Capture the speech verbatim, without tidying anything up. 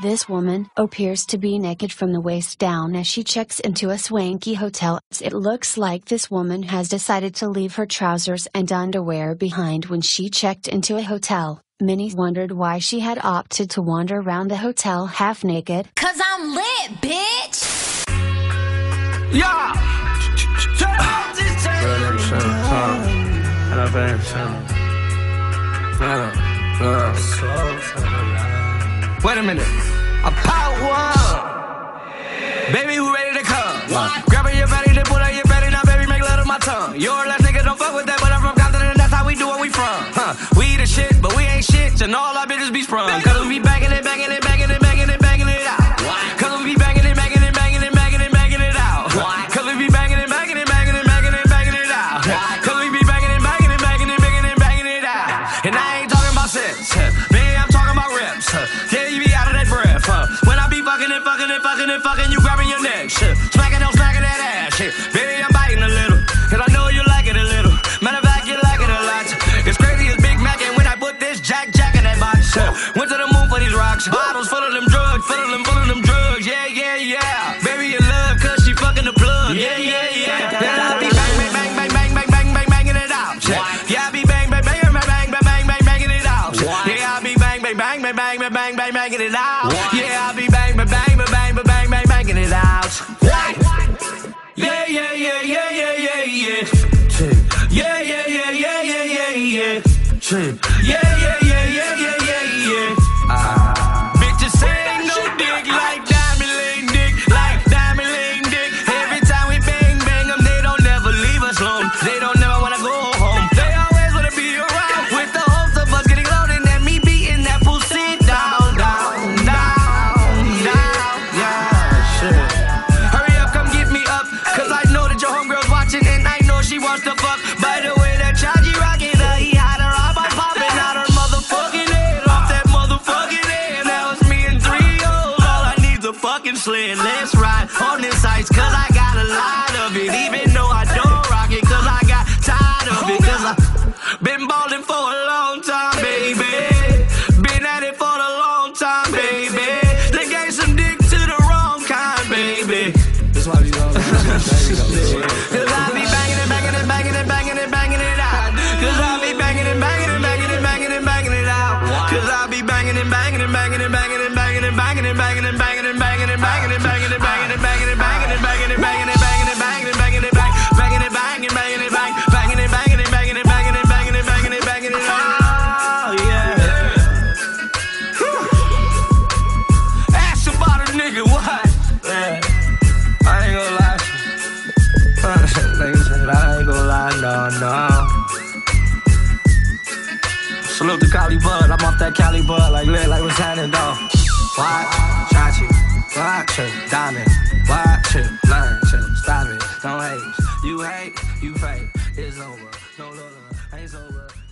This woman appears to be naked from the waist down as she checks into a swanky hotel. It looks like this woman has decided to leave her trousers and underwear behind when she checked into a hotel. Many wondered why she had opted to wander around the hotel half naked. Cause I'm lit, bitch! Yeah! Wait a minute. A power. Baby, who ready to come? What? Grabbing your body, then pull out your belly. Now, baby, make love to my tongue. Your last nigga don't fuck with that, but I'm from Compton, and that's how we do where we from. Huh? We the shit, but we ain't shit, and all our bitches be sprung. Cause we be banging it, banging it, banging it, banging it, banging it out. Cause we be banging it, banging it, banging it, banging it, banging it out. Cause we be banging it, banging it, banging it, banging it, banging it out. Cause we be banging it, banging it, banging it, banging it, banging it out. And I ain't talking about sex, man, I'm talking about reps. Yeah, you be out of that breath. When I be fucking and fucking and fucking and fucking, you grabbing your neck. Smacking on smacking that ass. Baby, I'm biting a little, cause I know you like it a little. Matter of fact, you like it a lot. It's crazy as Big Mac, and when I put this Jack Jack in that box, went to the moon for these rocks. Bottles full of them drugs, full of them, full of them drugs. Yeah, yeah, yeah. Baby, in love, cause she fucking the plug. Yeah, yeah, yeah. Then I be bang, bang, bang, bang, bang, bang, bang, bang, banging it out. Yeah, I be bang, bang, bang, bang, bang, bang, bang, bang, banging it out. Yeah, I be bang, bang, bang, bang, bang, bang, bang, bang, banging it out. Yeah, I be bang, bang, bang, bang, bang, bang, bang, banging it out. Yeah, yeah, yeah, yeah, yeah, yeah, yeah. Yeah, yeah, yeah, yeah, yeah, yeah, yeah. Yeah, yeah, yeah, yeah, yeah, yeah, yeah. Ah. Bitches say ain't no dick like Diamond Lane dick, like Diamond Lane dick. Every time we bang bang them, they don't never leave us alone. They don't never wanna go home. They always wanna be around with the hopes of us getting loaded and me beating that pussy down, down, down, down. Yeah, shit. Hurry up, come get me up, cause I know that your homegirl's watching and I know she wants to fuck. By the way, that child you rockin', uh, he had her up, I'm popping out her motherfucking head off that motherfucking head. Now it's me and three O's, all I need's a fucking sled. Let's ride on this ice, cause I got a lot of it. Even though I don't rock it, cause I got tired of it. Cause I've been ballin' for a long time, baby. Been at it for a long time, baby. They gave some dick to the wrong kind, baby. That's why we love it. Cause I be banging it, banging it, banging it, banging it, banging it out. Cause I be banging it, banging it, banging it, banging it, banging it out. Cause I be banging it, banging it, banging it, banging it, banging it, banging it, banging it, banging it, banging it, banging it, banging it, banging it, banging it, banging it, banging it, banging it, banging it, banging it, banging it, bang, banging it, banging, banging it, bang, banging it, banging it, banging it, banging it, banging it, banging it, banging it. Oh yeah. Ask about a nigga what? Yeah. I ain't gonna lie. Like I said, I ain't gonna lie, no, no. Salute to Cali Bud, I'm off that Cali Bud, like lit, like what's happening, though. Watch, Chachi, watch it, diamond, watch it, learn to stop it, don't hate. You hate, you fake, it's over, no, no, no, ain't over.